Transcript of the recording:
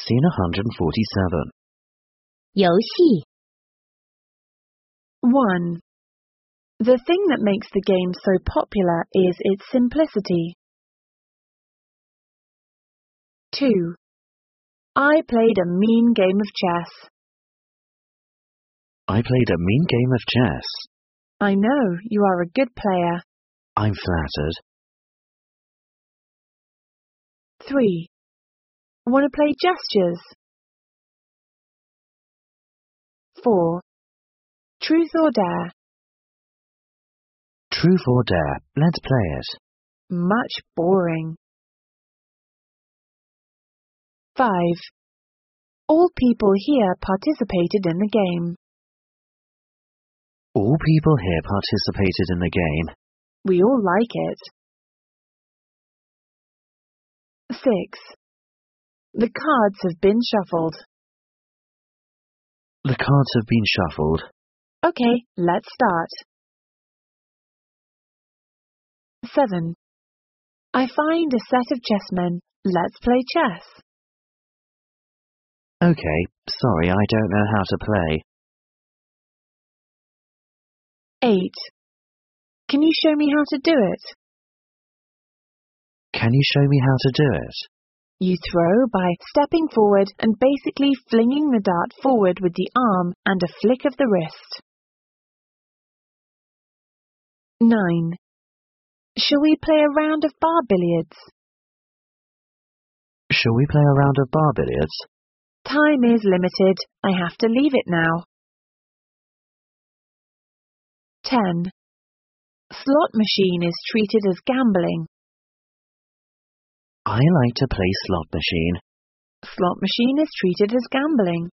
Scene 147. 游戏 1. The thing that makes the game so popular is its simplicity. 2. I played a mean game of chess. I played a mean game of chess. I know, you are a good player. I'm flattered. 3. Want to play gestures? 4. Truth or dare? Truth or dare? Let's play it. Much boring. 5. All people here participated in the game. All people here participated in the game. We all like it. 6. The cards have been shuffled. The cards have been shuffled. Okay, let's start. 7. I find a set of chessmen. Let's play chess. Okay, sorry, I don't know how to play. 8. Can you show me how to do it? Can you show me how to do it? You throw by stepping forward and basically flinging the dart forward with the arm and a flick of the wrist. 9. Shall we play a round of bar billiards? Shall we play a round of bar billiards? Time is limited. I have to leave it now. 10. Slot machine is treated as gambling. I like to play slot machine. Slot machine is treated as gambling.